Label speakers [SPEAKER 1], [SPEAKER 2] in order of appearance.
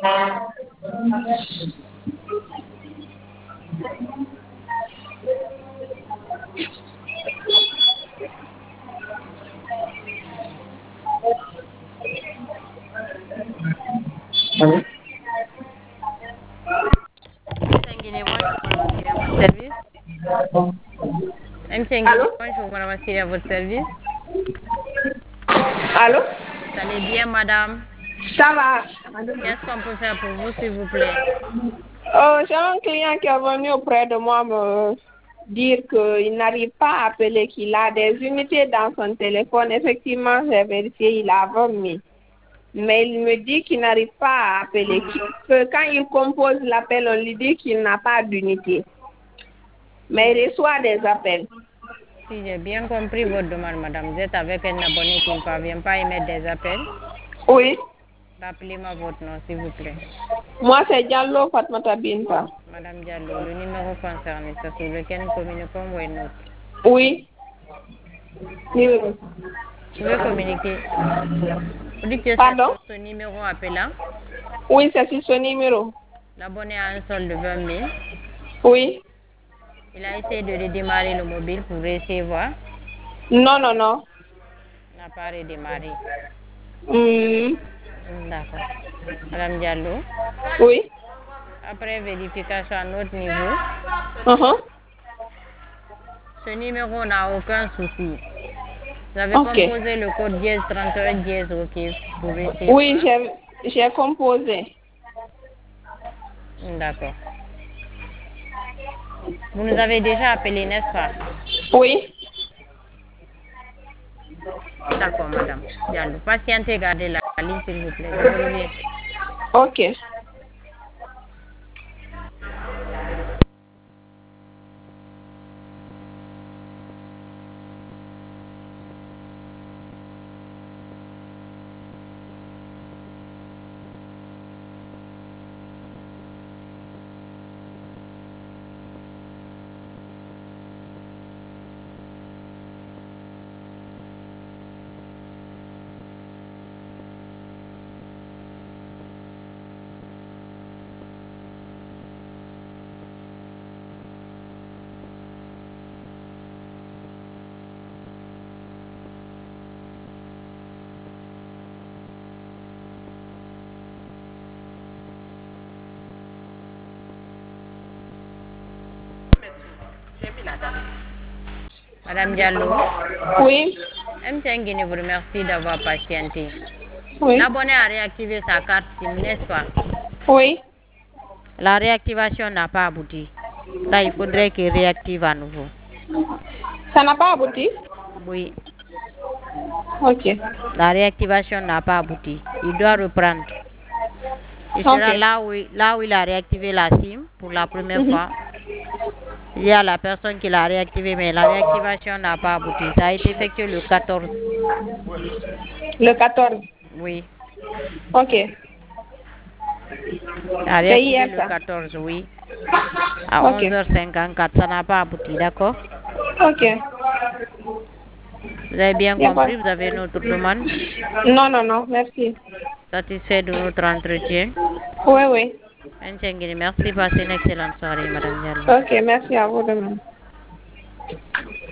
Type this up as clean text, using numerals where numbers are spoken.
[SPEAKER 1] Guinée, bonjour, madame Assiri, à votre service. MC Guinée,
[SPEAKER 2] Allô?
[SPEAKER 1] bonjour, madame Assiri, à votre service.
[SPEAKER 2] Allô?
[SPEAKER 1] Vous allez bien, madame?
[SPEAKER 2] Ça va?
[SPEAKER 1] Qu'est-ce qu'on peut faire pour vous, s'il vous plaît?
[SPEAKER 2] J'ai un client qui est venu auprès de moi me dire qu'il n'arrive pas à appeler, qu'il a des unités dans son téléphone. Effectivement, j'ai vérifié, il a 20 000. Mais il me dit qu'il n'arrive pas à appeler, que quand il compose l'appel, on lui dit qu'il n'a pas d'unité. Mais il reçoit des appels.
[SPEAKER 1] Si j'ai bien compris votre demande, madame, vous êtes avec un abonné qui ne parvient pas à émettre des appels.
[SPEAKER 2] Oui.
[SPEAKER 1] Rappelez-moi votre nom, s'il vous plaît.
[SPEAKER 2] Moi, c'est Diallo Fatmata Binta.
[SPEAKER 1] Madame Diallo, le numéro concerné, c'est sur lequel nous communiquons ou une autre?
[SPEAKER 2] Oui. Oui.
[SPEAKER 1] Vous pouvez communiquer. Vous dites que c'est
[SPEAKER 2] Pardon?
[SPEAKER 1] sur ce numéro appelant.
[SPEAKER 2] Oui, c'est sur ce numéro.
[SPEAKER 1] L'abonné a un solde de 20 000.
[SPEAKER 2] Oui.
[SPEAKER 1] Il a essayé de redémarrer le mobile pour recevoir.
[SPEAKER 2] Non, non, non.
[SPEAKER 1] Il n'a pas redémarré. D'accord. Madame Diallo,
[SPEAKER 2] Oui.
[SPEAKER 1] après vérification à notre niveau,
[SPEAKER 2] Uh-huh.
[SPEAKER 1] ce numéro n'a aucun souci. Vous avez
[SPEAKER 2] Ok.
[SPEAKER 1] composé le code dièse 31 dièse OK pour
[SPEAKER 2] Oui,
[SPEAKER 1] recevoir.
[SPEAKER 2] j'ai composé.
[SPEAKER 1] D'accord. Vous nous avez déjà appelé, n'est-ce pas?
[SPEAKER 2] Oui.
[SPEAKER 1] D'accord, madame Diallo. Patientez, gardez la ligne, s'il vous plaît. Je vous reviens.
[SPEAKER 2] Ok.
[SPEAKER 1] Madame Diallo,
[SPEAKER 2] Oui.
[SPEAKER 1] M5 Guinée vous remercie d'avoir patienté.
[SPEAKER 2] Oui.
[SPEAKER 1] L'abonné a réactivé sa carte SIM, n'est-ce pas?
[SPEAKER 2] Oui.
[SPEAKER 1] La réactivation n'a pas abouti. Là, il faudrait qu'il réactive à nouveau.
[SPEAKER 2] Ça n'a pas abouti?
[SPEAKER 1] Oui,
[SPEAKER 2] Ok.
[SPEAKER 1] la réactivation n'a pas abouti. Il doit reprendre. Il
[SPEAKER 2] Ok.
[SPEAKER 1] sera là où il a réactivé la SIM pour la première
[SPEAKER 2] Mhm.
[SPEAKER 1] fois. Il y a la personne qui l'a réactivé, mais la réactivation n'a pas abouti. Ça a été effectué le 14.
[SPEAKER 2] Le 14.
[SPEAKER 1] Oui,
[SPEAKER 2] Ok.
[SPEAKER 1] a
[SPEAKER 2] C'est
[SPEAKER 1] réactivé
[SPEAKER 2] hier,
[SPEAKER 1] le
[SPEAKER 2] ça.
[SPEAKER 1] 14, oui, à
[SPEAKER 2] Ok.
[SPEAKER 1] 11h54. Ça n'a pas abouti, d'accord?
[SPEAKER 2] Ok.
[SPEAKER 1] Vous avez bien
[SPEAKER 2] Y a pas.
[SPEAKER 1] compris, vous avez notre demande.
[SPEAKER 2] Non, non, non. Merci.
[SPEAKER 1] Satisfait de notre entretien.
[SPEAKER 2] Oui, oui.
[SPEAKER 1] Merci, passez une excellente soirée, Madame Diallo.
[SPEAKER 2] Ok, merci à vous demain.